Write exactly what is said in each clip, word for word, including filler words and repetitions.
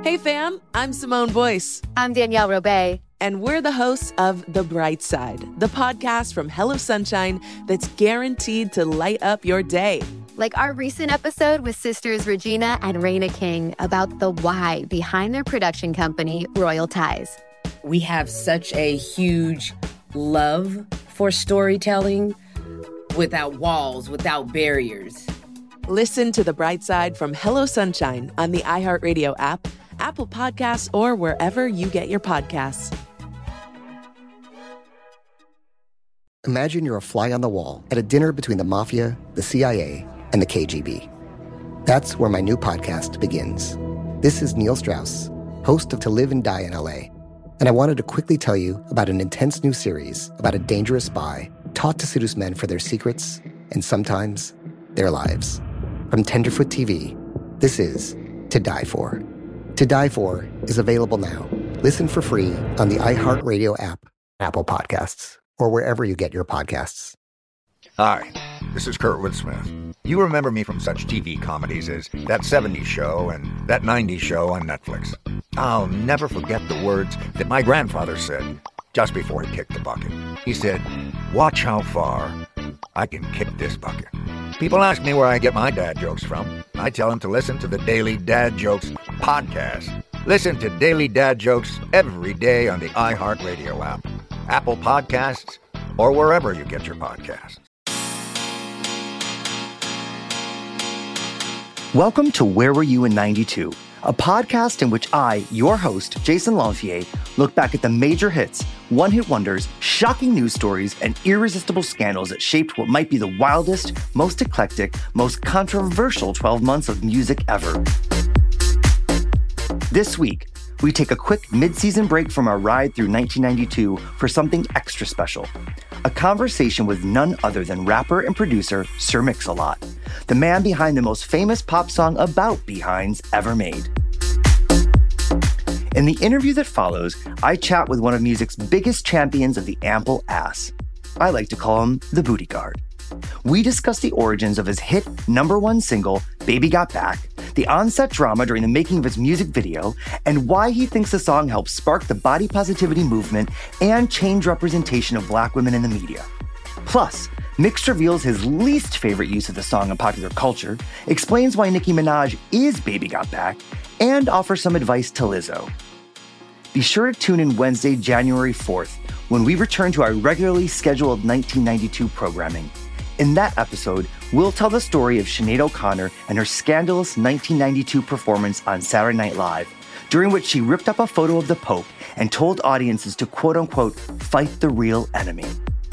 Hey fam, I'm Simone Boyce. I'm Danielle Robay. And we're the hosts of The Bright Side, the podcast from Hello Sunshine that's guaranteed to light up your day. Like our recent episode with sisters Regina and Raina King about the why behind their production company, Royal Ties. We have such a huge love for storytelling without walls, without barriers. Listen to The Bright Side from Hello Sunshine on the iHeartRadio app, Apple Podcasts, or wherever you get your podcasts. Imagine you're a fly on the wall at a dinner between the mafia, the C I A, and the K G B. That's where my new podcast begins. This is Neil Strauss, host of To Live and Die in L A, and I wanted to quickly tell you about an intense new series about a dangerous spy taught to seduce men for their secrets and sometimes their lives. From Tenderfoot T V, this is To Die For. To Die For is available now. Listen for free on the iHeartRadio app, Apple Podcasts, or wherever you get your podcasts. Hi, this is Kurtwood Smith. You remember me from such T V comedies as That seventies Show and That nineties Show on Netflix. I'll never forget the words that my grandfather said just before he kicked the bucket. He said, "Watch how far I can kick this bucket." People ask me where I get my dad jokes from. I tell them to listen to the Daily Dad Jokes podcast. Listen to Daily Dad Jokes every day on the iHeartRadio app, Apple Podcasts, or wherever you get your podcasts. Welcome to Where Were You in ninety-two, a podcast in which I, your host, Jason Lantier, look back at the major hits, one-hit wonders, shocking news stories, and irresistible scandals that shaped what might be the wildest, most eclectic, most controversial twelve months of music ever. This week, we take a quick mid-season break from our ride through nineteen ninety-two for something extra special. A conversation with none other than rapper and producer Sir Mix-a-Lot, the man behind the most famous pop song about behinds ever made. In the interview that follows, I chat with one of music's biggest champions of the ample ass. I like to call him the Booty Guard. We discuss the origins of his hit number one single, Baby Got Back, the on-set drama during the making of his music video, and why he thinks the song helped spark the body positivity movement and change representation of Black women in the media. Plus, Mix reveals his least favorite use of the song in popular culture, explains why Nicki Minaj is Baby Got Back, and offers some advice to Lizzo. Be sure to tune in Wednesday, January fourth, when we return to our regularly scheduled nineteen ninety-two programming. In that episode, we'll tell the story of Sinead O'Connor and her scandalous nineteen ninety-two performance on Saturday Night Live, during which she ripped up a photo of the Pope and told audiences to quote-unquote fight the real enemy.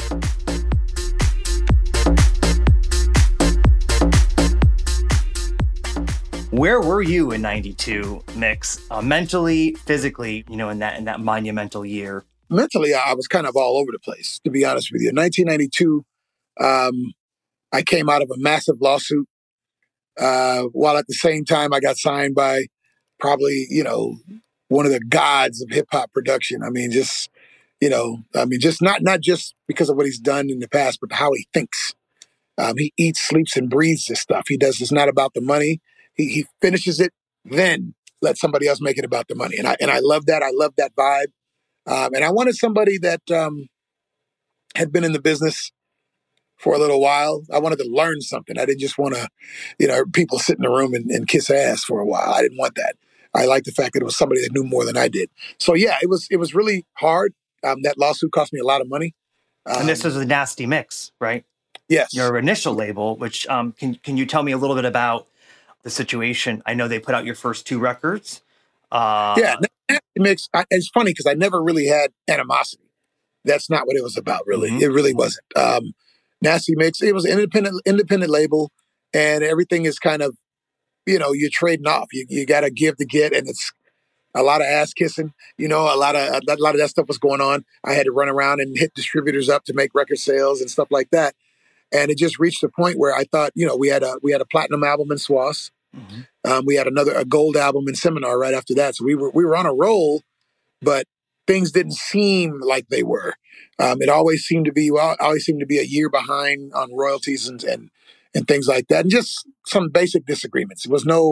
Where were you in ninety-two, Mix? Uh, mentally, physically, you know, in that in that monumental year? Mentally, I was kind of all over the place, to be honest with you. In nineteen ninety-two, um, I came out of a massive lawsuit, uh, while at the same time I got signed by probably, you know, one of the gods of hip-hop production. I mean, just, you know, I mean, just not not just because of what he's done in the past, but how he thinks. Um, he eats, sleeps, and breathes this stuff. He does. It's not about the money. He, he finishes it, then let somebody else make it about the money. And I and I love that. I love that vibe. Um, and I wanted somebody that um, had been in the business for a little while. I wanted to learn something. I didn't just want to, you know, people sit in the room and, and kiss ass for a while. I didn't want that. I liked the fact that it was somebody that knew more than I did. So yeah, it was it was really hard. Um, that lawsuit cost me a lot of money. Um, and this was the Nasty Mix, right? Yes. Your initial label, which um, can can you tell me a little bit about the situation? I know they put out your first two records. Uh, yeah, Nasty Mix. I, it's funny because I never really had animosity. That's not what it was about, really. Mm-hmm. It really wasn't. Um, Nasty Mix. It was an independent independent label, and everything is kind of, you know, you're trading off. You you got to give to get, and it's a lot of ass kissing. You know, a lot of a, a lot of that stuff was going on. I had to run around and hit distributors up to make record sales and stuff like that. And it just reached a point where I thought, you know, we had a we had a platinum album in Swass. Mm-hmm. Um, we had another a gold album in Seminar right after that. So we were we were on a roll, but things didn't seem like they were. Um, it always seemed to be well, always seemed to be a year behind on royalties and and and things like that, and just some basic disagreements. It was no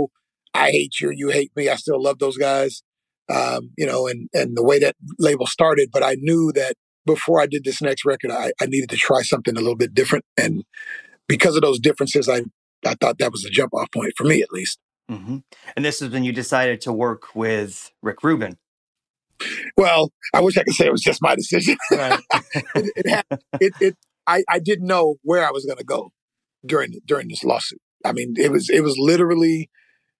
I hate you, you hate me. I still love those guys, um, you know, and, and the way that label started. But I knew that before I did this next record, I, I needed to try something a little bit different. And because of those differences, I, I thought that was a jump off point for me, at least. Mm-hmm. And this is when you decided to work with Rick Rubin. Well, I wish I could say it was just my decision. Right. it, it, had, it, it, I, I didn't know where I was going to go during during this lawsuit. I mean, it was it was literally,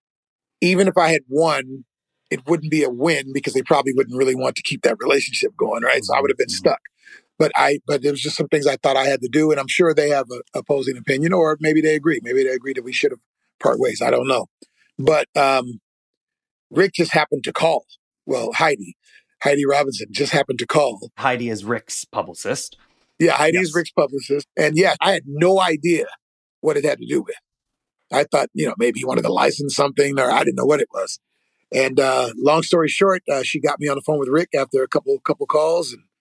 even if I had won, it wouldn't be a win because they probably wouldn't really want to keep that relationship going, right? So I would have been stuck. But I, but there was just some things I thought I had to do, and I'm sure they have an opposing opinion, or maybe they agree. Maybe they agree that we should have part ways. I don't know. But um, Rick just happened to call. Well, Heidi, Heidi Robinson just happened to call. Heidi is Rick's publicist. Yeah, Heidi yes. is Rick's publicist. And yeah, I had no idea what it had to do with. I thought, you know, maybe he wanted to license something, or I didn't know what it was. And uh, long story short, uh, she got me on the phone with Rick after a couple couple calls. And,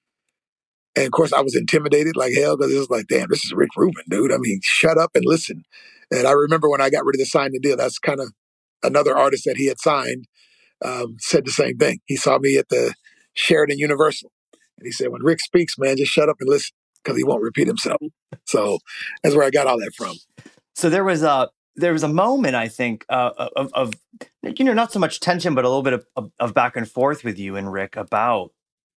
and of course, I was intimidated like hell because it was like, damn, this is Rick Rubin, dude. I mean, shut up and listen. And I remember when I got ready to sign the deal, that's kind of another artist that he had signed um, said the same thing. He saw me at the Sheridan Universal. And he said, when Rick speaks, man, just shut up and listen because he won't repeat himself. So that's where I got all that from. So there was a there was a moment, I think, uh, of, of, you know, not so much tension, but a little bit of, of, of back and forth with you and Rick about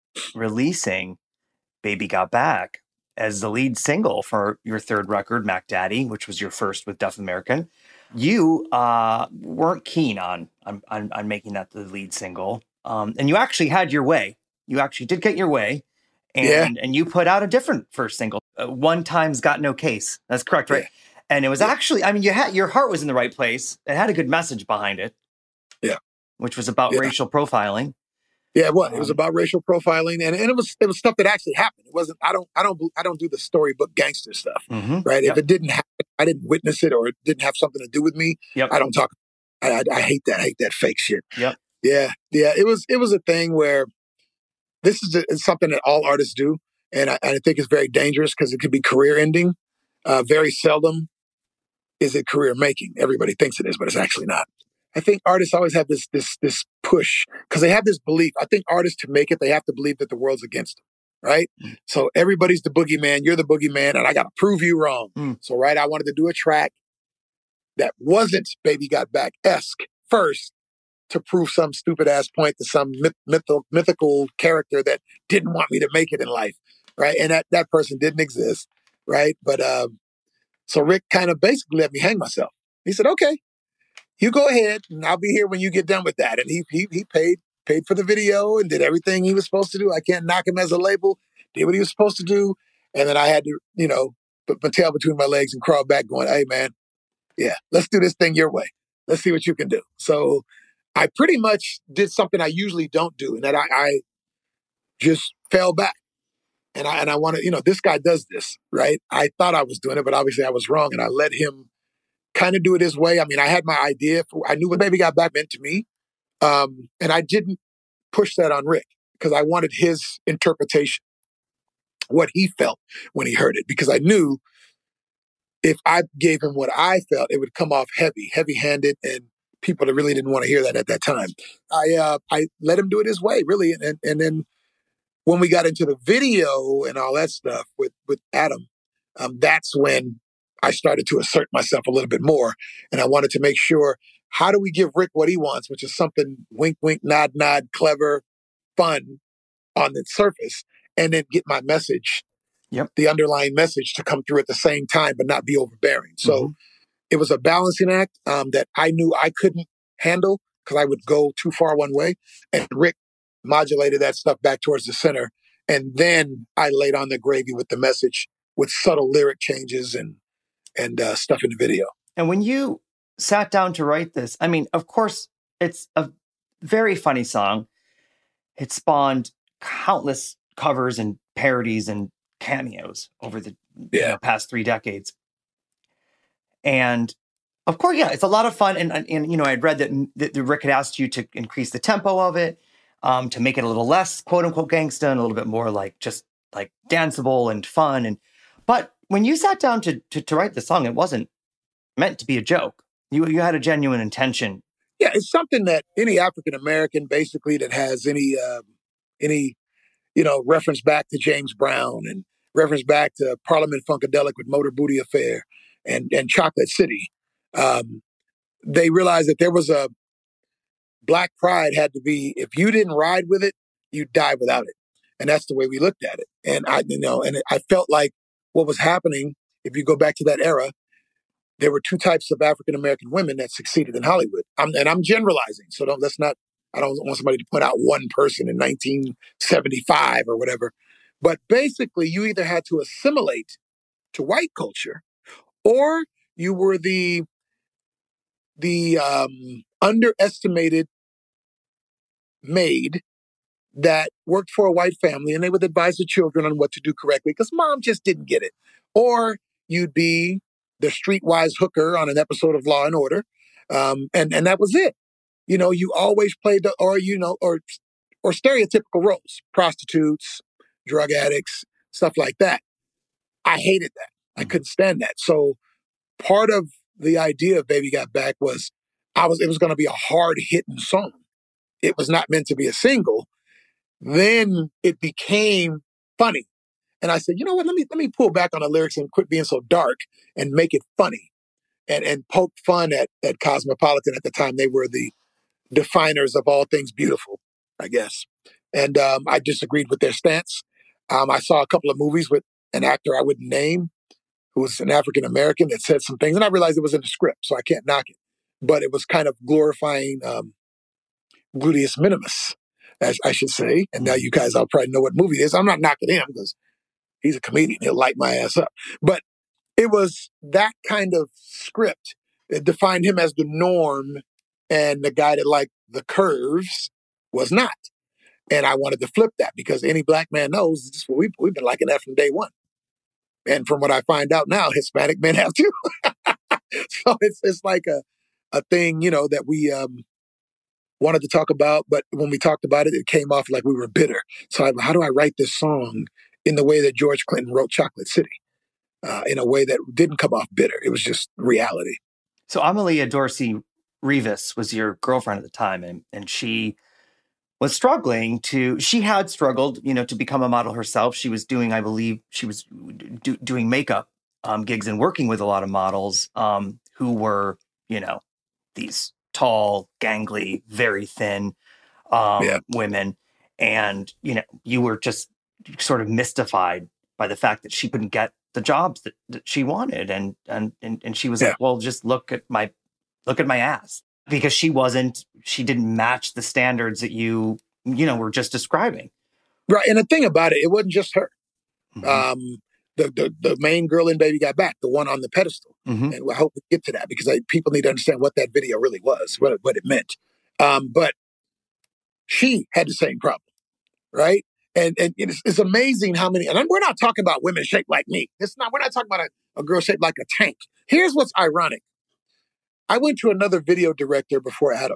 releasing Baby Got Back as the lead single for your third record, Mac Daddy, which was your first with Deaf American. You uh, weren't keen on, on, on, on making that the lead single. Um, and you actually had your way. You actually did get your way. And, yeah. and you put out a different first single, uh, One Time's Got No Case. That's correct, right? Yeah. And it was actually, I mean, you had your heart was in the right place. It had a good message behind it. Yeah. Which was about yeah. racial profiling. Yeah, it was. Um, it was about racial profiling, and, and it was it was stuff that actually happened. It wasn't. I don't. I don't. I don't do the storybook gangster stuff, mm-hmm. right? Yep. If it didn't happen, I didn't witness it, or it didn't have something to do with me. Yep. I don't talk. I, I, I hate that. I hate that fake shit. Yep. Yeah. Yeah. It was. It was a thing where this is a, it's something that all artists do, and I, I think it's very dangerous because it could be career ending. Uh, very seldom is it career making. Everybody thinks it is, but it's actually not. I think artists always have this this this push because they have this belief. I think artists, to make it, they have to believe that the world's against them, right? Mm. So everybody's the boogeyman. You're the boogeyman, and I got to prove you wrong. Mm. So, right, I wanted to do a track that wasn't Baby Got Back-esque first to prove some stupid-ass point to some myth, mythical, mythical character that didn't want me to make it in life, right? And that, that person didn't exist, right? But um, so Rick kind of basically let me hang myself. He said, okay. You go ahead, and I'll be here when you get done with that. And he he he paid paid for the video and did everything he was supposed to do. I can't knock him as a label. Did what he was supposed to do, and then I had to, you know, put my tail between my legs and crawl back, going, "Hey, man, yeah, let's do this thing your way. Let's see what you can do." So I pretty much did something I usually don't do, and that I, I just fell back. And I and I wanted, you know, this guy does this, right? I thought I was doing it, but obviously I was wrong, and I let him kind of do it his way. I mean, I had my idea. For, I knew what Baby Got Back meant to me. Um, and I didn't push that on Rick because I wanted his interpretation, what he felt when he heard it, because I knew if I gave him what I felt, it would come off heavy, heavy-handed, and people that really didn't want to hear that at that time. I uh, I let him do it his way, really. And, and then when we got into the video and all that stuff with, with Adam, um, that's when I started to assert myself a little bit more. And I wanted to make sure, how do we give Rick what he wants, which is something wink, wink, nod, nod, clever, fun on the surface, and then get my message, yep. the underlying message, to come through at the same time, but not be overbearing. So mm-hmm. it was a balancing act um, that I knew I couldn't handle because I would go too far one way. And Rick modulated that stuff back towards the center. And then I laid on the gravy with the message with subtle lyric changes and and uh, stuff in the video. And when you sat down to write this, I mean, of course, it's a very funny song. It spawned countless covers and parodies and cameos over the yeah. you know, past three decades. And of course, yeah, it's a lot of fun. And, and, and you know, I'd read that, that Rick had asked you to increase the tempo of it, um, to make it a little less quote unquote gangsta and a little bit more like just like danceable and fun. And, but when you sat down to, to to write the song, it wasn't meant to be a joke. You you had a genuine intention. Yeah, it's something that any African American, basically, that has any uh, any you know reference back to James Brown and reference back to Parliament Funkadelic with Motor Booty Affair and and Chocolate City, um, they realized that there was a Black pride had to be, if you didn't ride with it, you die without it. And that's the way we looked at it. And I, you know, and I felt like what was happening, if you go back to that era, there were two types of African American women that succeeded in Hollywood. I'm, and I'm generalizing, so don't let's not. I don't want somebody to point out one person in nineteen seventy-five or whatever. But basically, you either had to assimilate to white culture, or you were the the um, underestimated maid that worked for a white family, and they would advise the children on what to do correctly because mom just didn't get it. Or you'd be the streetwise hooker on an episode of Law and Order, um, and and that was it. You know, you always played the, or you know, or or stereotypical roles: prostitutes, drug addicts, stuff like that. I hated that. I couldn't stand that. So part of the idea of Baby Got Back was I was it was going to be a hard hitting song. It was not meant to be a single. Then it became funny. And I said, you know what, let me let me pull back on the lyrics and quit being so dark and make it funny. And and poke fun at, at Cosmopolitan. At the time, they were the definers of all things beautiful, I guess. And um, I disagreed with their stance. Um, I saw a couple of movies with an actor I wouldn't name, who was an African American, that said some things. And I realized it was in the script, so I can't knock it. But it was kind of glorifying um, gluteus minimus, as I should say. And now you guys all probably know what movie it is. I'm not knocking him because he's a comedian. He'll light my ass up. But it was that kind of script that defined him as the norm, and the guy that liked the curves was not. And I wanted to flip that because any black man knows this, we've, we've been liking that from day one. And from what I find out now, Hispanic men have too. So it's it's like a, a thing, you know, that we um, wanted to talk about. But when we talked about it, it came off like we were bitter. So I, how do I write this song in the way that George Clinton wrote Chocolate City? Uh, in a way that didn't come off bitter. It was just reality. So Amelia Dorsey Rivas was your girlfriend at the time, and, and she was struggling to, she had struggled, you know, to become a model herself. She was doing, I believe, she was do, doing makeup um, gigs and working with a lot of models um, who were, you know, these tall, gangly, very thin um, yeah. women. And, you know, you were just sort of mystified by the fact that she couldn't get the jobs that, that she wanted. And, and, and, and she was yeah. like, well, just look at my, look at my ass, because she wasn't, she didn't match the standards that you, you know, were just describing. Right. And the thing about it, it wasn't just her. Mm-hmm. Um, the, the, the main girl in Baby Got Back, the one on the pedestal. Mm-hmm. And I hope we get to that because I, people need to understand what that video really was, what, what it meant. Um, but she had the same problem. Right. And and it's, it's amazing how many, and we're not talking about women shaped like me. It's not, we're not talking about a, a girl shaped like a tank. Here's what's ironic. I went to another video director before Adam,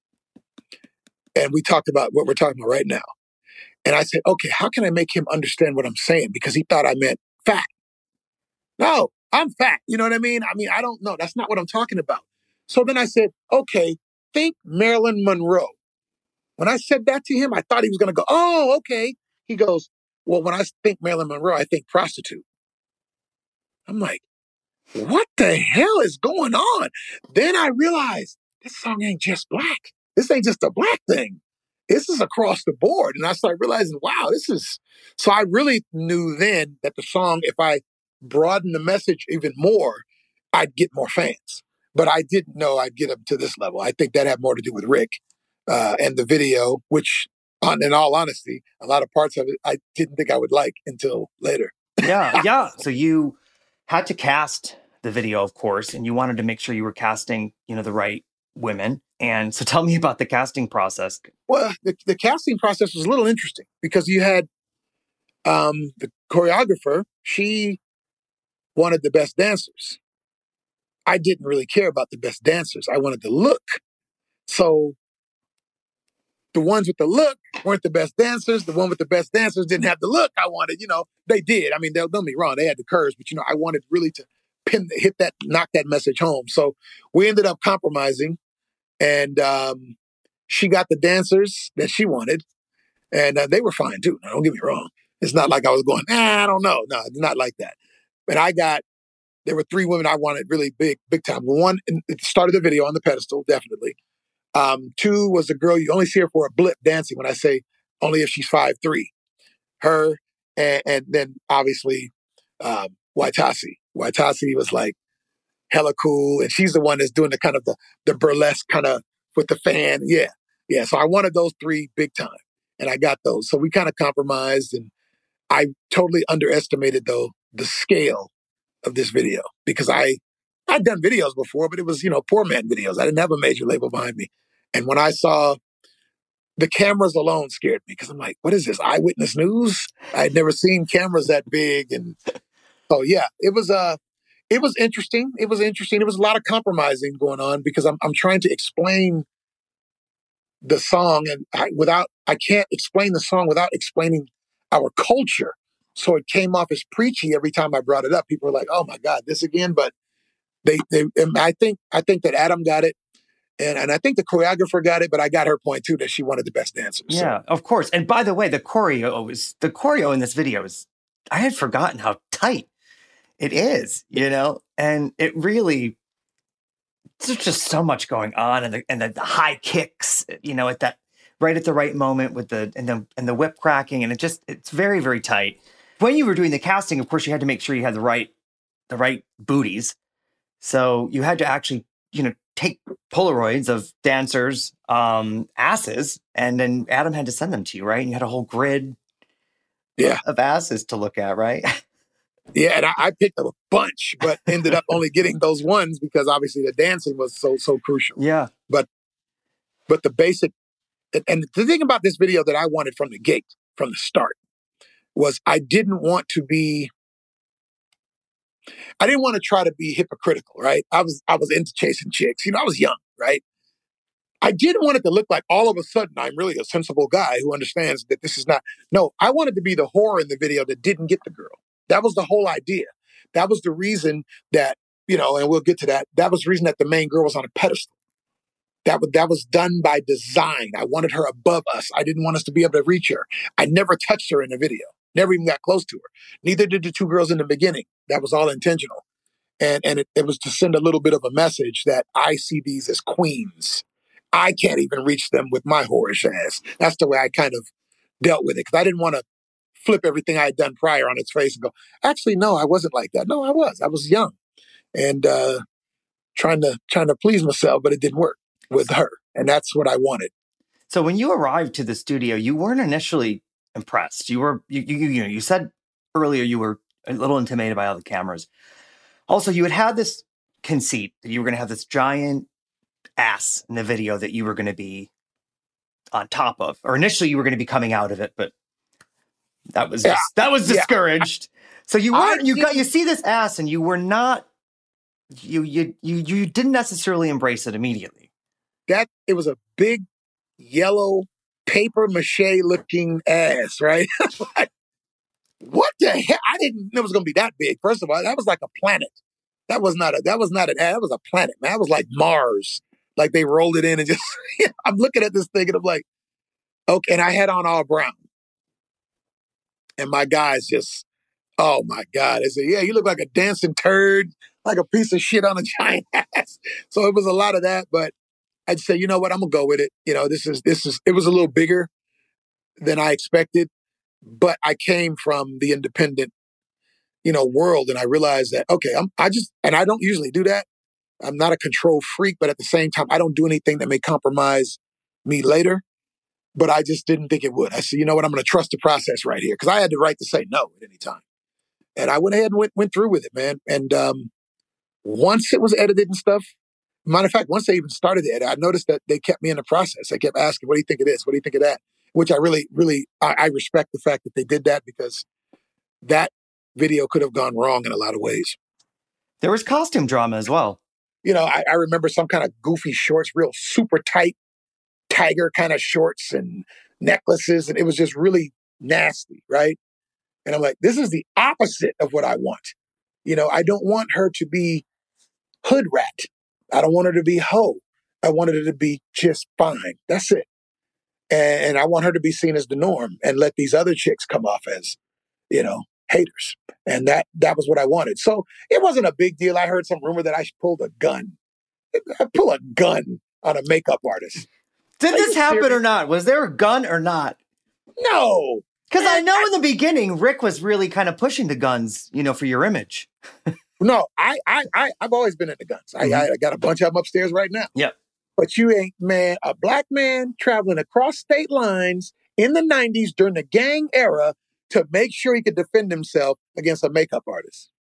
and we talked about what we're talking about right now. And I said, okay, how can I make him understand what I'm saying? Because he thought I meant fat. No, I'm fat. You know what I mean? I mean, I don't know. That's not what I'm talking about. So then I said, okay, think Marilyn Monroe. When I said that to him, I thought he was going to go, oh, okay. He goes, well, when I think Marilyn Monroe, I think prostitute. I'm like, what the hell is going on? Then I realized this song ain't just black. This ain't just a black thing. This is across the board. And I started realizing, wow, this is... So I really knew then that the song, if I broadened the message even more, I'd get more fans. But I didn't know I'd get them to this level. I think that had more to do with Rick uh, and the video, which... On, in all honesty, a lot of parts of it I didn't think I would like until later. yeah, yeah. So you had to cast the video, of course, and you wanted to make sure you were casting, you know, the right women. And so tell me about the casting process. Well, the, the casting process was a little interesting because you had um, the choreographer. She wanted the best dancers. I didn't really care about the best dancers. I wanted the look. So the ones with the look weren't the best dancers. The one with the best dancers didn't have the look I wanted. You know, they did. I mean, don't get me wrong. They had the curves, but, you know, I wanted really to pin, hit that, knock that message home. So we ended up compromising. And um, she got the dancers that she wanted. And uh, they were fine too. Now, don't get me wrong. It's not like I was going, ah, I don't know. No, it's not like that. But I got, there were three women I wanted really big, big time. One, it started the video on the pedestal, definitely. Um, two was a girl, you only see her for a blip dancing when I say only if she's five three. Her, and, and then obviously um, Waitasi. Waitasi was like hella cool. And she's the one that's doing the kind of the, the burlesque kind of with the fan. Yeah. Yeah. So I wanted those three big time. And I got those. So we kind of compromised, and I totally underestimated though the scale of this video because I, I'd done videos before, but it was, you know, poor man videos. I didn't have a major label behind me. And when I saw the cameras alone scared me because I'm like, what is this? Eyewitness News? I had never seen cameras that big. And oh yeah, it was, uh, it was interesting. It was interesting. It was a lot of compromising going on because I'm, I'm trying to explain the song, and I, without, I can't explain the song without explaining our culture. So it came off as preachy every time I brought it up. People were like, "Oh my God, this again!" But they, they, and I think, I think that Adam got it, and and I think the choreographer got it. But I got her point too that she wanted the best dancers. Yeah, so. Of course. And by the way, the choreo is the choreo in this video is. I had forgotten how tight it is, you know, and it really. There's just so much going on, and the and the, the high kicks, you know, at that right at the right moment with the and the and the whip cracking, and it just it's very very tight. When you were doing the casting, of course, you had to make sure you had the right the right booties, so you had to actually you know take Polaroids of dancers' um, asses, and then Adam had to send them to you, right? And you had a whole grid, yeah, of asses to look at, right? Yeah, and I, I picked up a bunch, but ended up only getting those ones because obviously the dancing was so, so crucial. Yeah. But but the basic, and the thing about this video that I wanted from the gate, from the start, was I didn't want to be, I didn't want to try to be hypocritical, right? I was I was into chasing chicks. You know, I was young, right? I didn't want it to look like all of a sudden I'm really a sensible guy who understands that this is not, no, I wanted to be the whore in the video that didn't get the girl. That was the whole idea. That was the reason that, you know, and we'll get to that. That was the reason that the main girl was on a pedestal. That was, that was done by design. I wanted her above us. I didn't want us to be able to reach her. I never touched her in the video. Never even got close to her. Neither did the two girls in the beginning. That was all intentional. And, and it, it was to send a little bit of a message that I see these as queens. I can't even reach them with my whorish ass. That's the way I kind of dealt with it. Because I didn't want to flip everything I had done prior on its face and go, actually, no, I wasn't like that. No, I was. I was young and uh, trying to trying to please myself, but it didn't work with her. And that's what I wanted. So when you arrived to the studio, you weren't initially impressed. You were, you, you, you know, you said earlier you were a little intimidated by all the cameras. Also, you had had this conceit that you were going to have this giant ass in the video that you were going to be on top of, or initially you were going to be coming out of it, but that was, yeah. just, that was discouraged. Yeah. So you weren't, you got, you see this ass and you were not, you, you, you, you didn't necessarily embrace it immediately. That, it was a big yellow paper mache looking ass, right? Like, what the heck? I didn't know it was going to be that big. First of all, that was like a planet. That was not a, that was not an ass. That was a planet, man. That was like Mars. Like they rolled it in and just, I'm looking at this thing and I'm like, okay. And I had on all brown. And my guys just, oh my God. They said, yeah, you look like a dancing turd, like a piece of shit on a giant ass. So it was a lot of that, but I'd say, you know what, I'm gonna go with it. You know, this is, this is, it was a little bigger than I expected, but I came from the independent, you know, world. And I realized that, okay, I'm, I just, and I don't usually do that. I'm not a control freak, but at the same time, I don't do anything that may compromise me later. But I just didn't think it would. I said, you know what, I'm going to trust the process right here. Because I had the right to say no at any time. And I went ahead and went, went through with it, man. And um, once it was edited and stuff, matter of fact, once they even started the edit, I noticed that they kept me in the process. They kept asking, what do you think of this? What do you think of that? Which I really, really, I, I respect the fact that they did that because that video could have gone wrong in a lot of ways. There was costume drama as well. You know, I, I remember some kind of goofy shorts, real super tight, tiger kind of shorts and necklaces. And it was just really nasty, right? And I'm like, this is the opposite of what I want. You know, I don't want her to be hood rat. I don't want her to be hoe. I wanted it to be just fine. That's it. And, and I want her to be seen as the norm and let these other chicks come off as, you know, haters. And that that was what I wanted. So it wasn't a big deal. I heard some rumor that I pulled a gun. I pull a gun on a makeup artist. Did Are this you happen serious? or not? Was there a gun or not? No. Because I know in the beginning, Rick was really kind of pushing the guns, you know, for your image. No, I, I, I, I've always been into guns. I, Mhm. I got a bunch of them upstairs right now. Yep. But you ain't, man, a black man traveling across state lines in the nineties during the gang era to make sure he could defend himself against a makeup artist.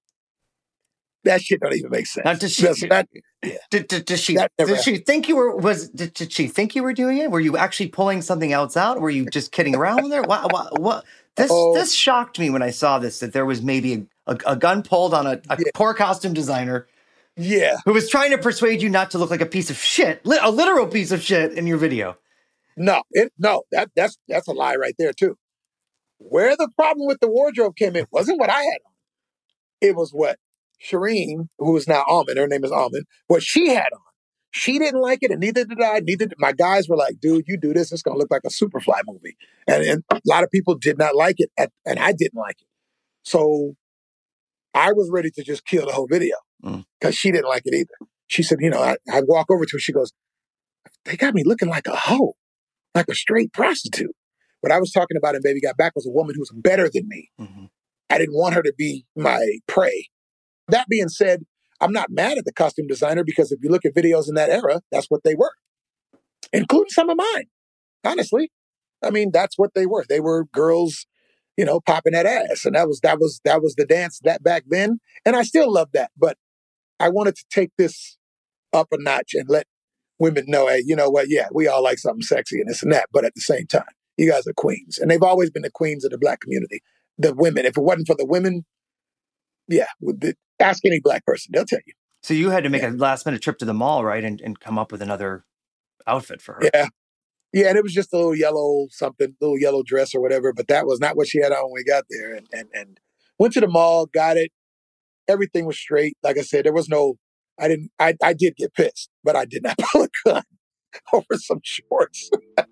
That shit don't even make sense. Now, did she, That's- that- did, did, did she, That never did she think you were, was, did, did she think you were doing it? Were you actually pulling something else out? Were you just kidding around with her? What, what, what? This, Oh. this shocked me when I saw this, that there was maybe a, a, a gun pulled on a, a Yeah. poor costume designer yeah. who was trying to persuade you not to look like a piece of shit, li- a literal piece of shit in your video. No, it, no, that, that's, that's a lie right there too. Where the problem with the wardrobe came in wasn't what I had on. It was what Shireen, who is now Almond, her name is Almond, what she had on. She didn't like it, and neither did I. Neither did, my guys were like, dude, you do this, it's going to look like a Superfly movie. And, and a lot of people did not like it, at, and I didn't like it. So I was ready to just kill the whole video because Mm. she didn't like it either. She said, you know, I, I walk over to her, she goes, they got me looking like a hoe, like a straight prostitute. What I was talking about in Baby Got Back was a woman who's better than me. Mm-hmm. I didn't want her to be my prey. That being said, I'm not mad at the costume designer because if you look at videos in that era, that's what they were, including some of mine. Honestly, I mean, that's what they were. They were girls, you know, popping that ass, and that was that was that was the dance that back then. And I still love that, but I wanted to take this up a notch and let women know, hey, you know what? Yeah, we all like something sexy and this and that, but at the same time, you guys are queens, and they've always been the queens of the Black community. The women, if it wasn't for the women, yeah, with the, ask any Black person, they'll tell you. So you had to make Yeah. a last minute trip to the mall, right? And, and come up with another outfit for her. Yeah. Yeah, and it was just a little yellow something, little yellow dress or whatever, but that was not what she had on when we got there. And and and went to the mall, got it. Everything was straight. Like I said, there was no, I didn't, I, I did get pissed, but I did not pull a gun over some shorts.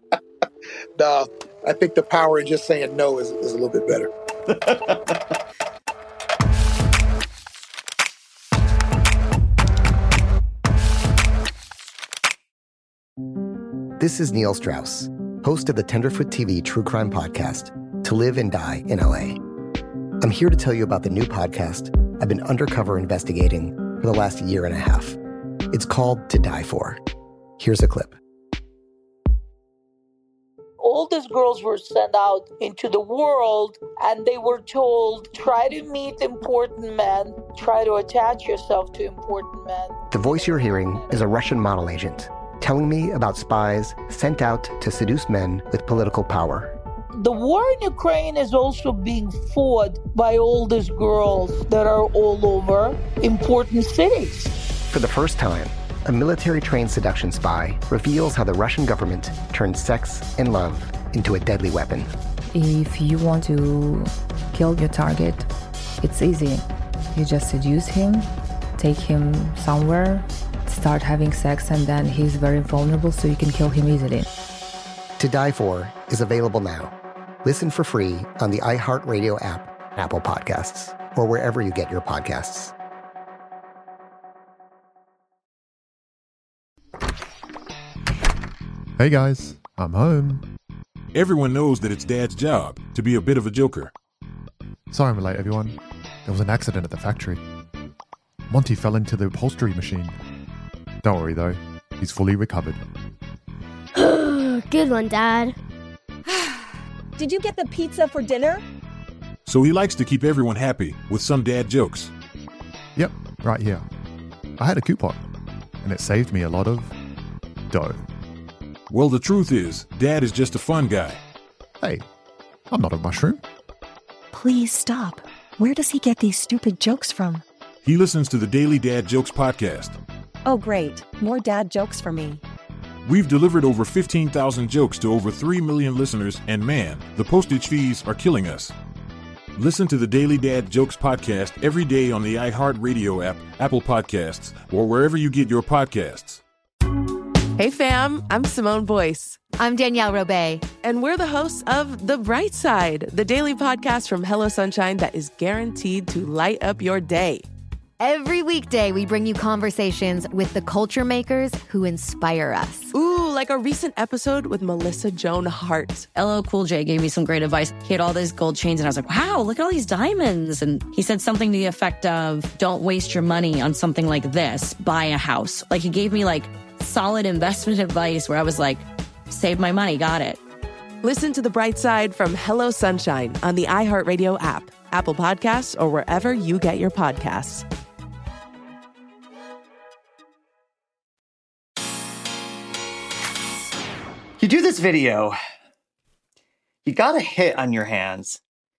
No, I think the power in just saying no is, is a little bit better. This is Neil Strauss, host of the Tenderfoot T V true crime podcast, To Live and Die in L A. I'm here to tell you about the new podcast I've been undercover investigating for the last year and a half. It's called To Die For. Here's a clip. All these girls were sent out into the world and they were told, try to meet important men, try to attach yourself to important men. The voice you're hearing is a Russian model agent telling me about spies sent out to seduce men with political power. The war in Ukraine is also being fought by all these girls that are all over important cities. For the first time, a military-trained seduction spy reveals how the Russian government turned sex and love into a deadly weapon. If you want to kill your target, it's easy. You just seduce him, take him somewhere, start having sex, and then he's very vulnerable, so you can kill him easily. To Die For is available now. Listen for free on the iHeartRadio app, Apple Podcasts, or wherever you get your podcasts. Hey guys, I'm home. Everyone knows that it's Dad's job to be a bit of a joker. Sorry I'm late, everyone. There was an accident at the factory. Monty fell into the upholstery machine. Don't worry though, he's fully recovered. Good one, Dad. Did you get the pizza for dinner? So he likes to keep everyone happy with some dad jokes. Yep, right here. I had a coupon, and it saved me a lot of dough. Well, the truth is, Dad is just a fun guy. Hey, I'm not a mushroom. Please stop. Where does he get these stupid jokes from? He listens to the Daily Dad Jokes podcast. Oh, great. More dad jokes for me. We've delivered over fifteen thousand jokes to over three million listeners, and man, the postage fees are killing us. Listen to the Daily Dad Jokes podcast every day on the iHeartRadio app, Apple Podcasts, or wherever you get your podcasts. Hey fam, I'm Simone Boyce. I'm Danielle Robay. And we're the hosts of The Bright Side, the daily podcast from Hello Sunshine that is guaranteed to light up your day. Every weekday, we bring you conversations with the culture makers who inspire us. Ooh, like a recent episode with Melissa Joan Hart. L L Cool J gave me some great advice. He had all these gold chains, and I was like, wow, look at all these diamonds. And he said something to the effect of, don't waste your money on something like this. Buy a house. Like, he gave me, like, solid investment advice where I was like, save my money, got it. Listen to The Bright Side from Hello Sunshine on the iHeartRadio app, Apple Podcasts, or wherever you get your podcasts. You do this video, you got a hit on your hands.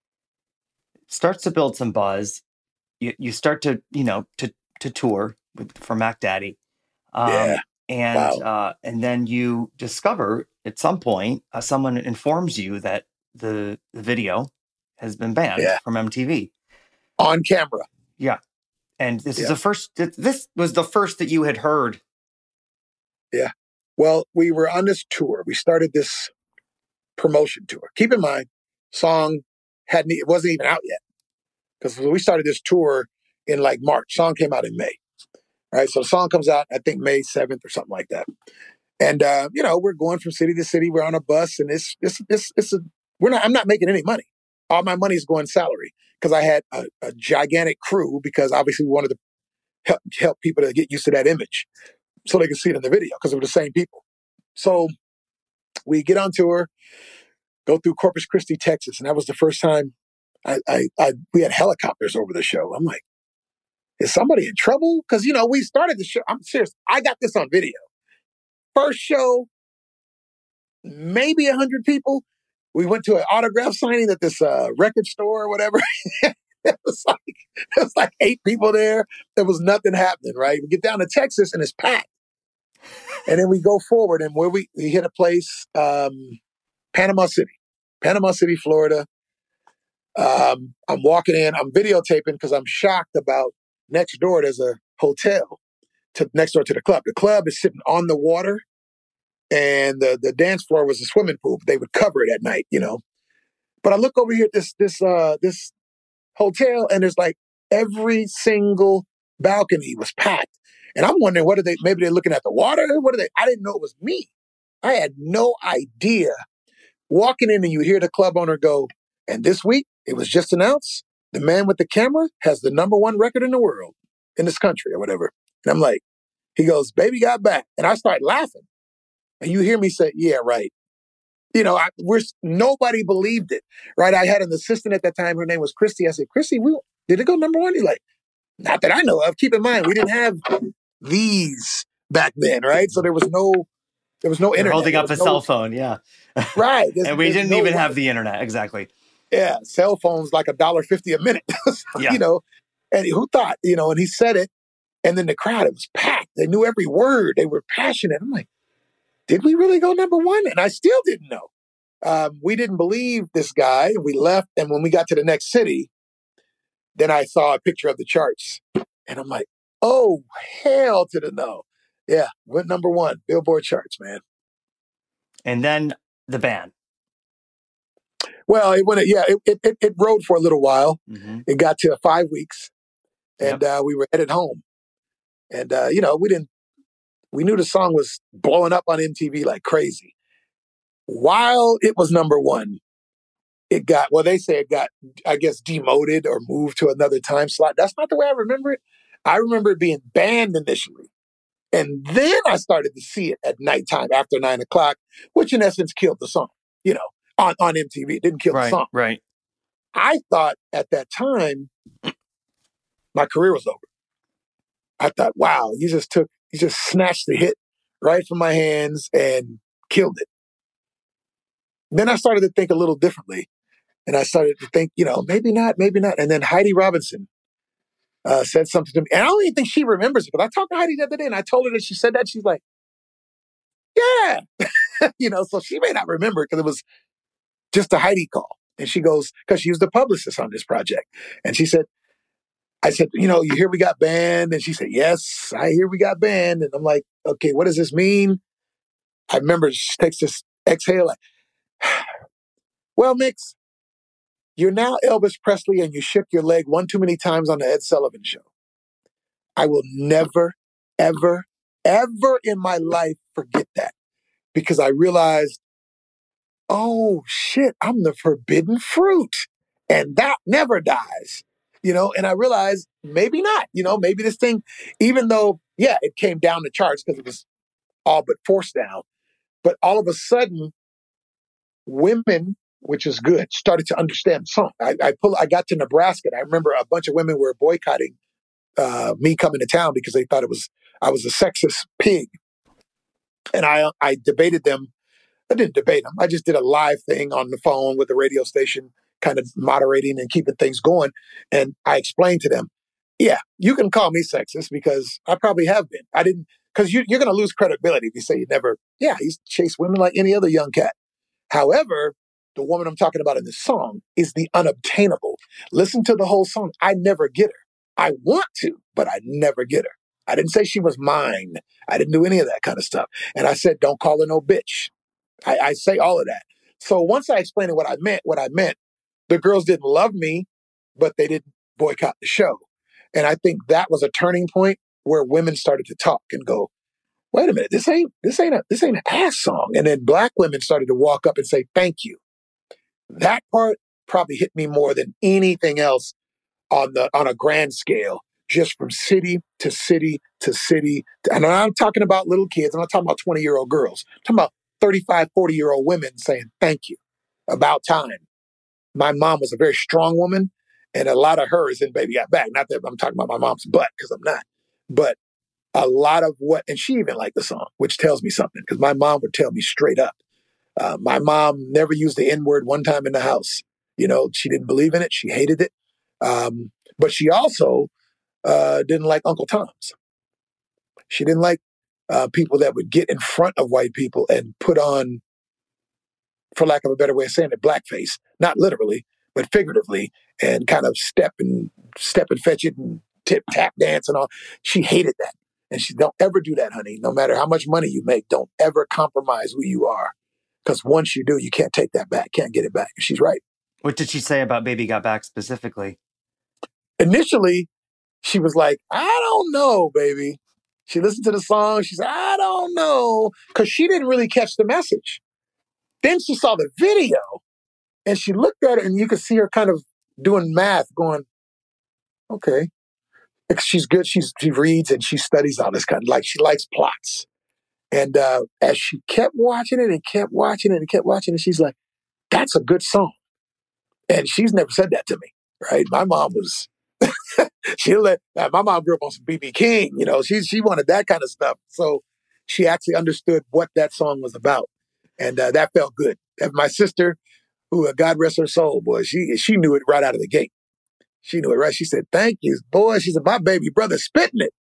It starts to build some buzz. You you start to, you know, to to tour with, for Mac Daddy. Um, yeah. And wow. uh, and then you discover at some point, uh, someone informs you that the, the video has been banned yeah. from M T V. On camera. Yeah. And this yeah. is the first, this was the first that you had heard. Yeah. Well, we were on this tour. We started this promotion tour. Keep in mind, song hadn't, it wasn't even out yet. Because we started this tour in like March. Song came out in May. Right. So the song comes out, I think May seventh or something like that. And, uh, you know, we're going from city to city. We're on a bus and it's, it's, it's, it's a, we're not, I'm not making any money. All my money is going salary because I had a, a gigantic crew because obviously we wanted to help, help people to get used to that image so they could see it in the video because it were the same people. So we get on tour, go through Corpus Christi, Texas. And that was the first time I, I, I we had helicopters over the show. I'm like, is somebody in trouble? Because, you know, we started the show. I'm serious. I got this on video. First show, maybe one hundred people. We went to an autograph signing at this uh, record store or whatever. it, was like, it was like eight people there. There was nothing happening, right? We get down to Texas and it's packed. And then we go forward and where we, we hit a place, um, Panama City. Panama City, Florida. Um, I'm walking in. I'm videotaping because I'm shocked about next door, there's a hotel to next door to the club. The club is sitting on the water and the, the dance floor was a swimming pool. They would cover it at night, you know. But I look over here at this this uh, this hotel and there's like every single balcony was packed. And I'm wondering, what are they, maybe they're looking at the water? What are they? I didn't know it was me. I had no idea. Walking in and you hear the club owner go, and this week it was just announced, the man with the camera has the number one record in the world, in this country or whatever. And I'm like, he goes, baby got back. And I start laughing. And you hear me say, yeah, right. You know, I, we're nobody believed it, right? I had an assistant at that time. Her name was Christy. I said, Christy, we, did it go number one? He's like, not that I know of. Keep in mind, we didn't have these back then, right? So there was no, there was no You're internet. holding up a no, cell phone, yeah. Right. And we didn't no even way. have the internet, exactly. Yeah, cell phones like a dollar fifty a minute, so, yeah. you know. And who thought, you know? And he said it, and then the crowd, it was packed. They knew every word. They were passionate. I'm like, did we really go number one? And I still didn't know. Um, we didn't believe this guy. We left, and when we got to the next city, then I saw a picture of the charts, and I'm like, oh hell to the no! Yeah, went number one, Billboard charts, man. And then the ban. Well, it went. Yeah, it it it rode for a little while. Mm-hmm. It got to five weeks, and yep. uh, we were headed home. And uh, you know, we didn't. We knew the song was blowing up on M T V like crazy. While it was number one, it got. Well, they say it got, I guess, demoted or moved to another time slot. That's not the way I remember it. I remember it being banned initially, and then I started to see it at nighttime after nine o'clock, which in essence killed the song. You know. On, on M T V. It didn't kill right, the song. Right. I thought at that time, my career was over. I thought, wow, you just took, you just snatched the hit right from my hands and killed it. Then I started to think a little differently. And I started to think, you know, maybe not, maybe not. And then Heidi Robinson uh, said something to me. And I don't even think she remembers it, but I talked to Heidi the other day and I told her that she said that. She's like, yeah. you know, so she may not remember it because it was just a Heidi call. And she goes, because she was the publicist on this project. And she said, I said, you know, you hear we got banned? And she said, yes, I hear we got banned. And I'm like, okay, what does this mean? I remember she takes this exhale like, well, Mix, you're now Elvis Presley and you shook your leg one too many times on the Ed Sullivan Show. I will never, ever, ever in my life forget that, because I realized, oh shit, I'm the forbidden fruit, and that never dies, you know. And I realized maybe not, you know, maybe this thing, even though, yeah, it came down the charts because it was all but forced down, but all of a sudden, women, which is good, started to understand the song. I, I pull, I got to Nebraska, and I remember a bunch of women were boycotting uh, me coming to town because they thought it was I was a sexist pig, and I I debated them. I didn't debate them. I just did a live thing on the phone with the radio station, kind of moderating and keeping things going. And I explained to them, yeah, you can call me sexist because I probably have been. I didn't, because you, you're going to lose credibility if you say you never, yeah, he's chased women like any other young cat. However, the woman I'm talking about in this song is the unobtainable. Listen to the whole song. I never get her. I want to, but I never get her. I didn't say she was mine. I didn't do any of that kind of stuff. And I said, don't call her no bitch. I, I say all of that. So once I explained what I meant, what I meant, the girls didn't love me, but they didn't boycott the show. And I think that was a turning point where women started to talk and go, wait a minute, this ain't, this ain't a, this ain't an ass song. And then black women started to walk up and say, thank you. That part probably hit me more than anything else on the, on a grand scale, just from city to city to city. To, and I'm talking about little kids. I'm not talking about twenty year old girls. I'm talking about thirty-five, forty year old women saying, thank you. About time. My mom was a very strong woman, and a lot of her is in Baby Got Back. Not that I'm talking about my mom's butt, because I'm not. But a lot of what, and she even liked the song, which tells me something, because my mom would tell me straight up. Uh, my mom never used the N-word one time in the house. You know, she didn't believe in it. She hated it. Um, but she also uh, didn't like Uncle Tom's. She didn't like uh, people that would get in front of white people and put on, for lack of a better way of saying it, blackface. Not literally, but figuratively, and kind of step and step and fetch it and tip tap dance and all. She hated that. And she don't ever do that, honey. No matter how much money you make, don't ever compromise who you are. Because once you do, you can't take that back, can't get it back. She's right. What did she say about Baby Got Back specifically? Initially, she was like, I don't know, baby. She listened to the song. She said, I don't know. Because she didn't really catch the message. Then she saw the video and she looked at it and you could see her kind of doing math going, okay. She's good. She's, she reads and she studies all this kind of, like, she likes plots. And uh, as she kept watching it and kept watching it and kept watching it, she's like, that's a good song. And she's never said that to me, right? My mom was, she let, uh, my mom grew up on some B B King, you know, she, she wanted that kind of stuff. So she actually understood what that song was about. And uh, that felt good. And my sister, who, uh, God rest her soul, boy, she, she knew it right out of the gate. She knew it right. She said, thank you, boy. She said, my baby brother spitting it.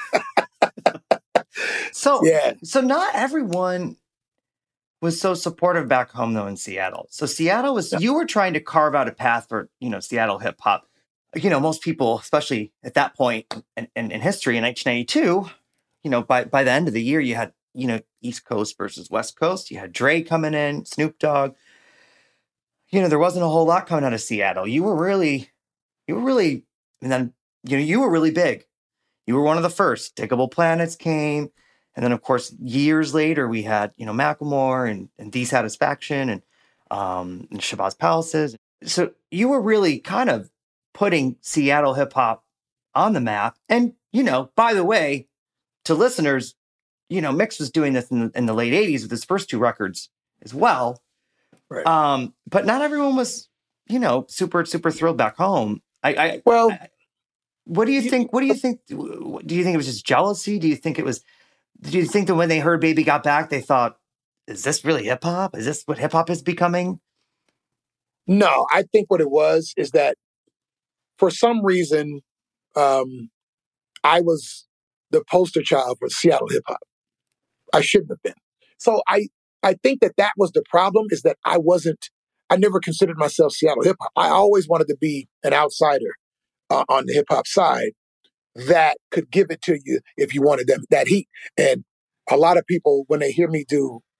So, yeah. So not everyone was so supportive back home, though, in Seattle. So Seattle was, yeah. You were trying to carve out a path for, you know, Seattle hip hop. You know, most people, especially at that point in, in, in history in nineteen ninety-two, you know, by, by the end of the year, you had, you know, East Coast versus West Coast. You had Dre coming in, Snoop Dogg. You know, there wasn't a whole lot coming out of Seattle. You were really, you were really, and then, you know, you were really big. You were one of the first. Diggable Planets came. And then, of course, years later, we had, you know, Macklemore and, and Desatisfaction and, um, and Shabazz Palaces. So you were really kind of putting Seattle hip hop on the map. And, you know, by the way, to listeners, you know, Mix was doing this in, in the late eighties with his first two records as well. Right. Um, but not everyone was, you know, super, super thrilled back home. I, I well, I, what do you think? What do you think? Do you think it was just jealousy? Do you think it was, do you think that when they heard Baby Got Back, they thought, is this really hip hop? Is this what hip hop is becoming? No, I think what it was is that for some reason, um, I was the poster child for Seattle hip hop. I shouldn't have been. So I, I think that that was the problem, is that I wasn't, I never considered myself Seattle hip hop. I always wanted to be an outsider uh, on the hip hop side that could give it to you if you wanted them, that heat. And a lot of people, when they hear me do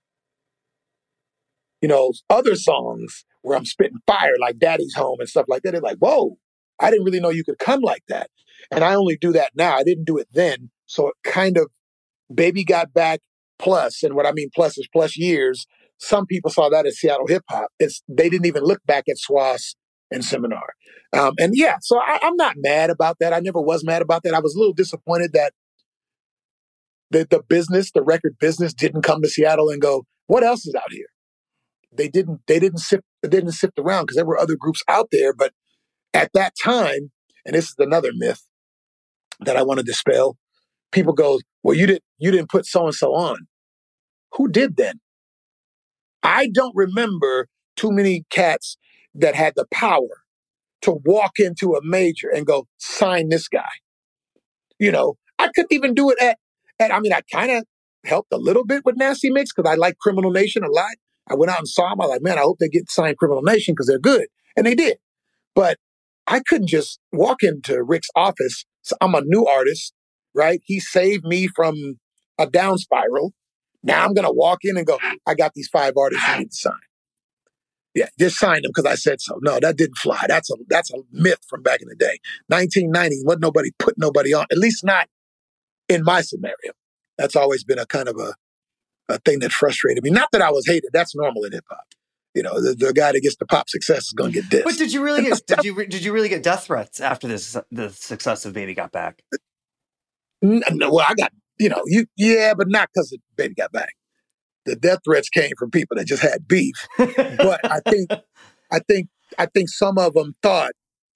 you know, other songs where I'm spitting fire, like Daddy's Home and stuff like that. They're like, whoa, I didn't really know you could come like that. And I only do that now. I didn't do it then. So it kind of, Baby Got Back plus, and what I mean plus is plus years. Some people saw that as Seattle hip hop. It's they didn't even look back at Swass and Seminar. Um, and yeah, so I, I'm not mad about that. I never was mad about that. I was a little disappointed that the, the business, the record business, didn't come to Seattle and go, what else is out here? They didn't. They didn't sift. They didn't sift around because there were other groups out there. But at that time, and this is another myth that I want to dispel. People go, well, you didn't. You didn't put so and so on. Who did then? I don't remember too many cats that had the power to walk into a major and go sign this guy. You know, I couldn't even do it at. at I mean, I kind of helped a little bit with Nasty Mix because I like Criminal Nation a lot. I went out and saw them. I was like, man, I hope they get signed Criminal Nation because they're good. And they did. But I couldn't just walk into Rick's office. So I'm a new artist, right? He saved me from a down spiral. Now I'm going to walk in and go, I got these five artists you need to sign. Yeah, just sign them because I said so. No, that didn't fly. That's a that's a myth from back in the day. nineteen ninety, wasn't nobody put nobody on, at least not in my scenario. That's always been a kind of a a thing that frustrated me. Not that I was hated. That's normal in hip hop. You know, the, the guy that gets the pop success is going to get dissed. But did you really get did you did you really get death threats after this the success of Baby Got Back? No, well, I got you know you yeah, but not because Baby Got Back. The death threats came from people that just had beef. But I think I think I think some of them thought,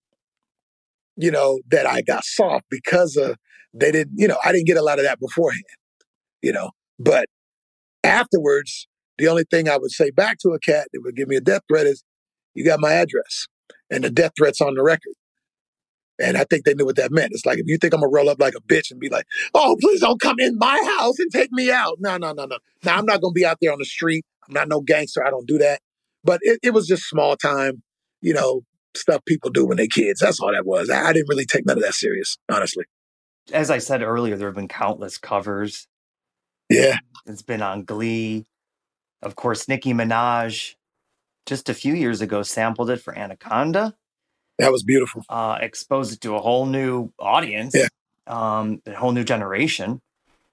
you know, that I got soft because of they didn't. You know, I didn't get a lot of that beforehand. You know, but afterwards, the only thing I would say back to a cat that would give me a death threat is, you got my address. And the death threat's on the record. And I think they knew what that meant. It's like, if you think I'm going to roll up like a bitch and be like, oh, please don't come in my house and take me out. No, no, no, no. Now, I'm not going to be out there on the street. I'm not no gangster. I don't do that. But it, it was just small time, you know, stuff people do when they're kids. That's all that was. I, I didn't really take none of that serious, honestly. As I said earlier, there have been countless covers. Yeah. It's been on Glee. Of course, Nicki Minaj, just a few years ago, sampled it for Anaconda. That was beautiful. Uh, exposed it to a whole new audience, yeah. um, a whole new generation.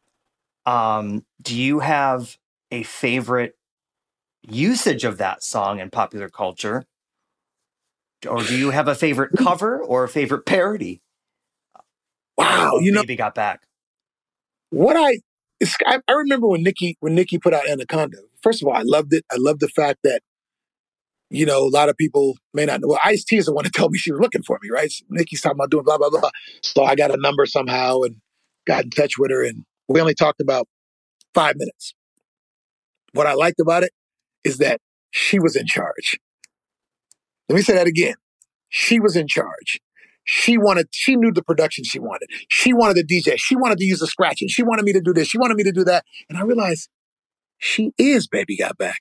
Um, do you have a favorite usage of that song in popular culture? Or do you have a favorite cover or a favorite parody? Wow, you know, Baby Got Back. What I, it's, I, I remember when Nicki when Nicki put out Anaconda. First of all, I loved it. I loved the fact that, you know, a lot of people may not know. Well, Ice-T is the one to tell me she was looking for me, right? So Nicki's talking about doing blah blah blah. So I got a number somehow and got in touch with her, and we only talked about five minutes. What I liked about it is that she was in charge. Let me say that again. She was in charge. She wanted, she knew the production she wanted. She wanted the D J. She wanted to use the scratching. She wanted me to do this. She wanted me to do that. And I realized she is Baby Got Back.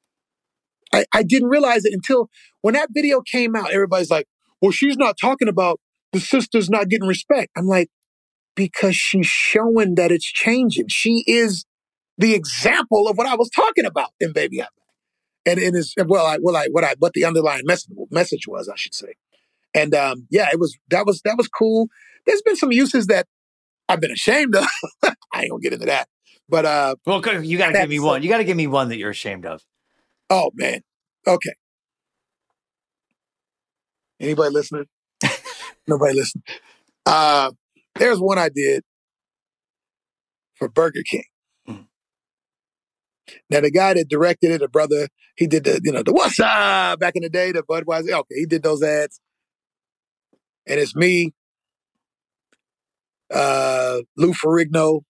I, I didn't realize it until when that video came out. Everybody's like, well, she's not talking about the sisters not getting respect. I'm like, because she's showing that it's changing. She is the example of what I was talking about in Baby Got Back. And it is, well, I, well, I, what I, what the underlying message, message was, I should say. And, um, yeah, it was, that was, that was cool. There's been some uses that I've been ashamed of. I ain't gonna get into that, but, uh, well, you gotta give me one. You gotta give me one that you're ashamed of. Oh man. Okay. Anybody listening? Nobody listening. Uh, there's one I did for Burger King. Mm. Now the guy that directed it, a brother, he did the, you know, the what's up back in the day, the Budweiser. Okay, he did those ads. And it's me, uh, Lou Ferrigno.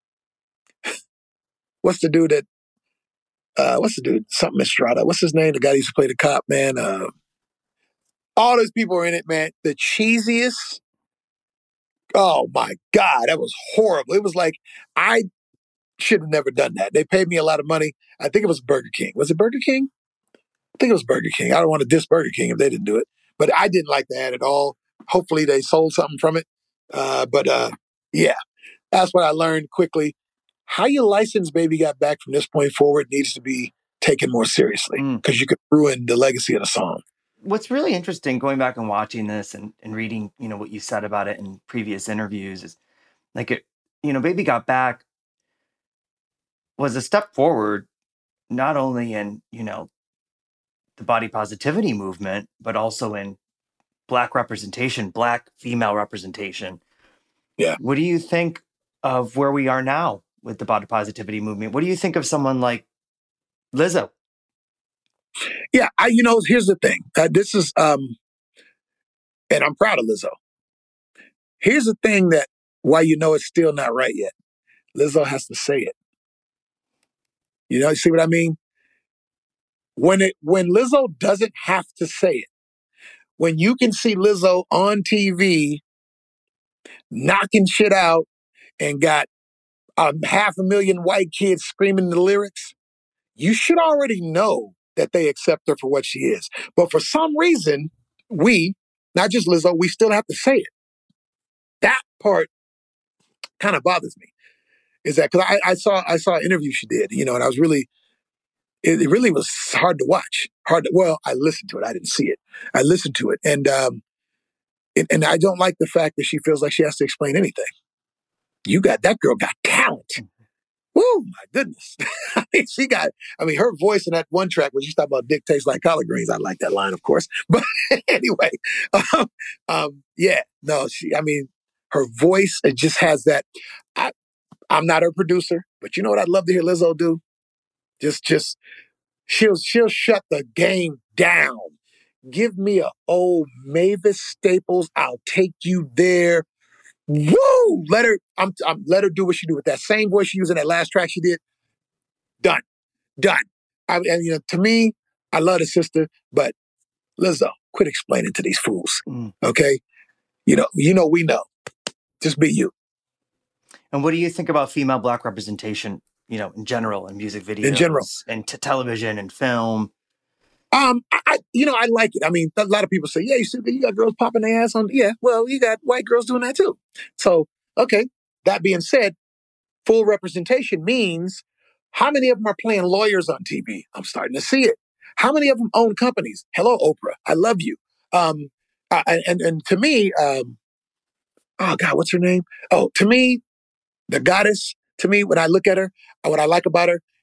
What's the dude that, uh, what's the dude? Something Estrada. What's his name? The guy that used to play the cop, man. Uh, all those people are in it, man. The cheesiest. Oh my God, that was horrible. It was like, I should have never done that. They paid me a lot of money. I think it was Burger King. Was it Burger King? I think it was Burger King. I don't want to diss Burger King if they didn't do it. But I didn't like the ad at all. Hopefully they sold something from it. Uh, but uh, yeah, that's what I learned quickly. How you license Baby Got Back from this point forward needs to be taken more seriously because mm. you could ruin the legacy of the song. What's really interesting, going back and watching this and, and reading, you know, what you said about it in previous interviews, is like, it, you know, Baby Got Back was a step forward, not only in, you know, the body positivity movement, but also in Black representation, Black female representation. Yeah. What do you think of where we are now with the body positivity movement? What do you think of someone like Lizzo? Yeah, I, you know, here's the thing. Uh, this is, um, and I'm proud of Lizzo. Here's the thing that why you know it's still not right yet. Lizzo has to say it. You know, you see what I mean? When it when Lizzo doesn't have to say it, when you can see Lizzo on T V knocking shit out and got um, half a million white kids screaming the lyrics, you should already know that they accept her for what she is. But for some reason, we, not just Lizzo, we still have to say it. That part kind of bothers me. Is that because I, I saw I saw an interview she did, you know, and I was really, it, it really was hard to watch. Hard to, well, I listened to it. I didn't see it. I listened to it. And, um, and, and I don't like the fact that she feels like she has to explain anything. You got, that girl got talent. Woo, my goodness. I mean, she got, I mean, her voice in that one track where she talked about dick tastes like collard greens. I like that line, of course. But anyway, um, um, yeah, no, she, I mean, her voice, it just has that. I, I'm not her producer, but you know what I'd love to hear Lizzo do? Just, just, she'll, she'll shut the game down. Give me a old Mavis Staples. I'll take you there. Woo! Let her, I'm, I'm, let her do what she do with that same voice she used in that last track she did. Done. Done. I, and, you know, to me, I love the sister, but Lizzo, quit explaining to these fools. Mm. Okay? You know, you know, we know. Just be you. And what do you think about female Black representation, you know, in general, in music videos? In general. And t- television and film? Um, I, I, you know, I like it. I mean, a lot of people say, yeah, you see, you got girls popping their ass on. Yeah, well, you got white girls doing that too. So, okay. That being said, full representation means how many of them are playing lawyers on T V? I'm starting to see it. How many of them own companies? Hello, Oprah. I love you. Um, uh, and, and to me, um, oh God, what's her name? Oh, to me, the goddess, to me, when I look at her, what I like about her,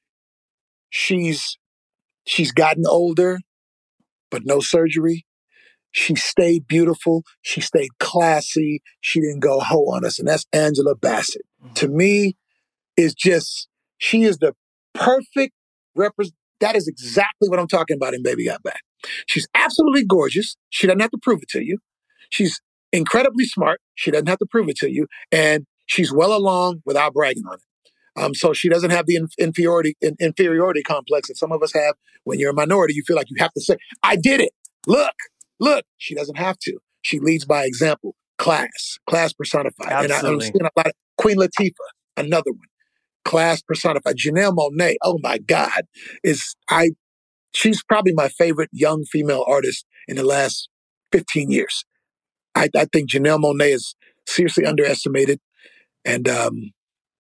she's, she's gotten older, but no surgery. She stayed beautiful. She stayed classy. She didn't go hoe on us. And that's Angela Bassett. Mm-hmm. To me, is just, she is the perfect represent. That is exactly what I'm talking about in Baby Got Back. She's absolutely gorgeous. She doesn't have to prove it to you. She's incredibly smart. She doesn't have to prove it to you. And she's well along without bragging on it. Um, so she doesn't have the in- inferiority in- inferiority complex that some of us have. When you're a minority, you feel like you have to say, I did it. Look, look. She doesn't have to. She leads by example. Class, class personified. Absolutely. And I, I'm seeing a lot of Queen Latifah, another one. Class personified. Janelle Monáe, oh my God, is I. She's probably my favorite young female artist in the last fifteen years. I, I think Janelle Monáe is seriously underestimated. And um,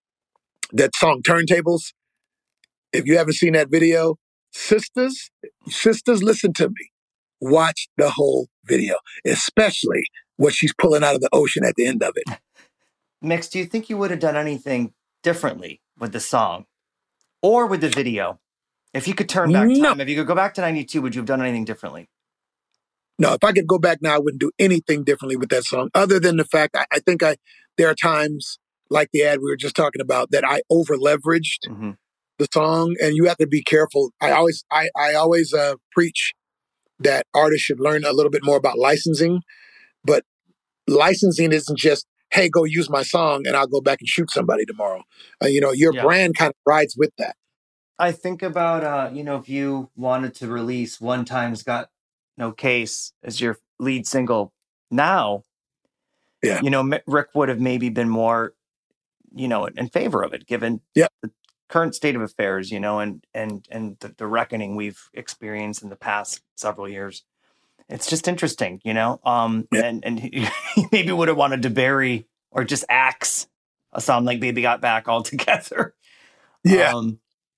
that song, Turntables, if you haven't seen that video, sisters, sisters, listen to me. Watch the whole video, especially what she's pulling out of the ocean at the end of it. Mix, do you think you would have done anything differently with the song or with the video? If you could turn back no. time, if you could go back to ninety-two, would you have done anything differently? No, if I could go back now, I wouldn't do anything differently with that song, other than the fact I, I think I there are times, like the ad we were just talking about, that I over leveraged mm-hmm. the song, and you have to be careful. I always, I, I always uh, preach that artists should learn a little bit more about licensing, but licensing isn't just, hey, go use my song and I'll go back and shoot somebody tomorrow. Uh, you know, your yeah. brand kind of rides with that. I think about, uh, you know, if you wanted to release One Time's Got No Case as your lead single now, yeah. you know, Rick would have maybe been more, you know, in favor of it, given yep. the current state of affairs, you know, and and and the, the reckoning we've experienced in the past several years. It's just interesting, you know, um, yep. and, and he, he maybe would have wanted to bury or just axe a song like Baby Got Back altogether. Yeah. Um,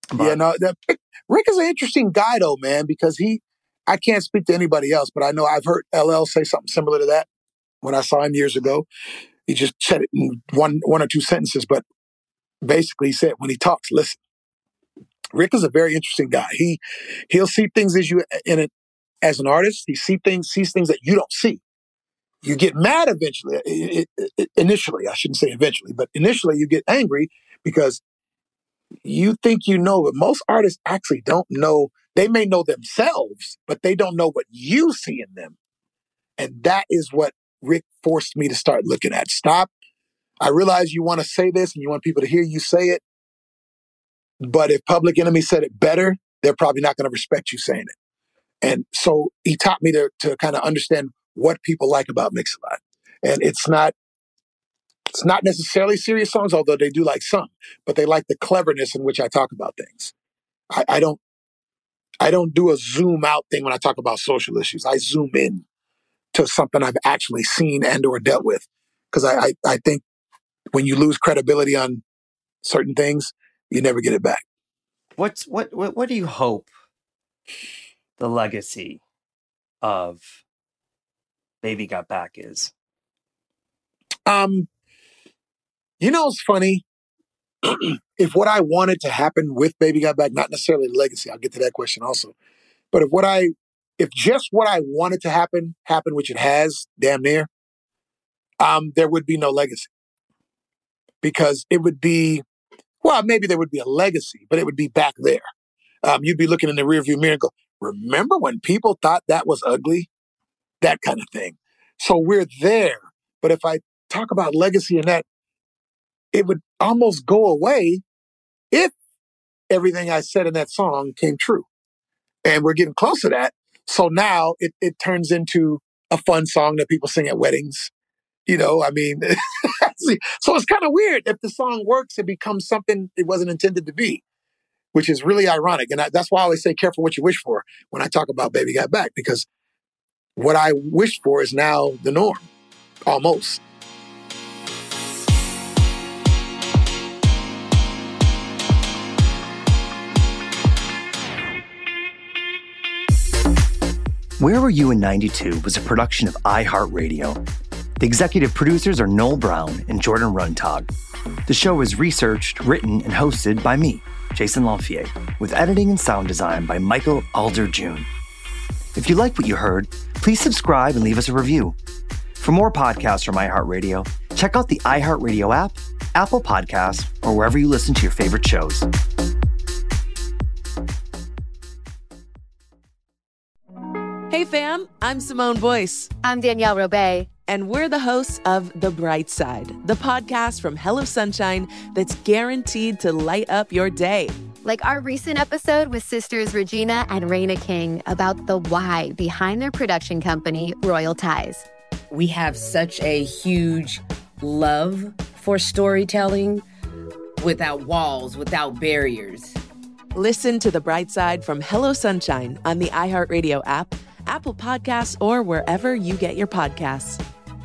But. Yeah, no, that, Rick is an interesting guy, though, man, because he, I can't speak to anybody else, but I know I've heard L L say something similar to that when I saw him years ago. He just said it in one, one or two sentences, but basically he said, when he talks, listen. Rick is a very interesting guy. He, he'll see things as you in it as an artist. He see things, sees things that you don't see. You get mad eventually, it, it, it, initially, I shouldn't say eventually, but initially you get angry because you think you know, but most artists actually don't know. They may know themselves, but they don't know what you see in them. And that is what Rick forced me to start looking at. Stop. I realize you want to say this and you want people to hear you say it. But if Public Enemy said it better, they're probably not going to respect you saying it. And so he taught me to, to kind of understand what people like about Mix-a-Lot. And it's not, it's not necessarily serious songs, although they do like some, but they like the cleverness in which I talk about things. I, I don't, I don't do a zoom out thing when I talk about social issues. I zoom in to something I've actually seen and or dealt with. Because I, I, I think when you lose credibility on certain things, you never get it back. What's what what what do you hope the legacy of Baby Got Back is? Um, you know, it's funny. If what I wanted to happen with Baby Got Back, not necessarily the legacy, I'll get to that question also. But if what I, if just what I wanted to happen happened, which it has, damn near, um, there would be no legacy. Because it would be, well, maybe there would be a legacy, but it would be back there. Um, you'd be looking in the rearview mirror and go, remember when people thought that was ugly? That kind of thing. So we're there. But if I talk about legacy and that, it would almost go away if everything I said in that song came true. And we're getting close to that. So now it, it turns into a fun song that people sing at weddings. You know, I mean, so it's kind of weird. If the song works, it becomes something it wasn't intended to be, which is really ironic. And I, that's why I always say, careful what you wish for when I talk about Baby Got Back, because what I wished for is now the norm, almost. Where Were You in ninety-two was a production of iHeartRadio. The executive producers are Noel Brown and Jordan Runtag. The show is researched, written, and hosted by me, Jason Lanfier, with editing and sound design by Michael Alder-June. If you like what you heard, please subscribe and leave us a review. For more podcasts from iHeartRadio, check out the iHeartRadio app, Apple Podcasts, or wherever you listen to your favorite shows. Hey fam, I'm Simone Boyce. I'm Danielle Robay. And we're the hosts of The Bright Side, the podcast from Hello Sunshine that's guaranteed to light up your day. Like our recent episode with sisters Regina and Raina King about the why behind their production company, Royal Ties. We have such a huge love for storytelling without walls, without barriers. Listen to The Bright Side from Hello Sunshine on the iHeartRadio app, Apple Podcasts, or wherever you get your podcasts.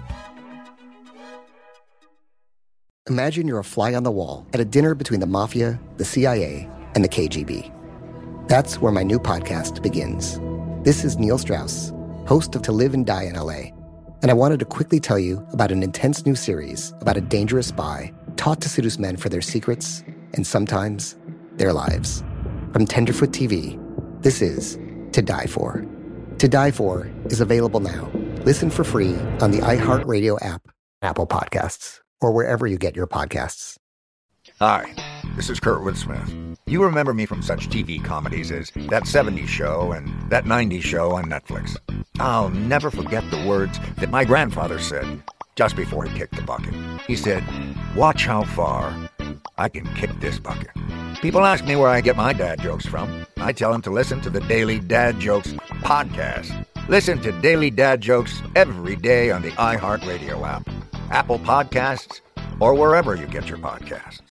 Imagine you're a fly on the wall at a dinner between the mafia, the C I A, and the K G B. That's where my new podcast begins. This is Neil Strauss, host of To Live and Die in L A, and I wanted to quickly tell you about an intense new series about a dangerous spy taught to seduce men for their secrets and sometimes their lives. From Tenderfoot T V, this is To Die For. To Die For is available now. Listen for free on the iHeartRadio app, Apple Podcasts, or wherever you get your podcasts. Hi, this is Kurtwood Smith. You remember me from such T V comedies as That seventies Show and That nineties Show on Netflix. I'll never forget the words that my grandfather said just before he kicked the bucket. He said, "Watch how far I can kick this bucket." People ask me where I get my dad jokes from. I tell them to listen to the Daily Dad Jokes podcast. Listen to Daily Dad Jokes every day on the iHeartRadio app, Apple Podcasts, or wherever you get your podcasts.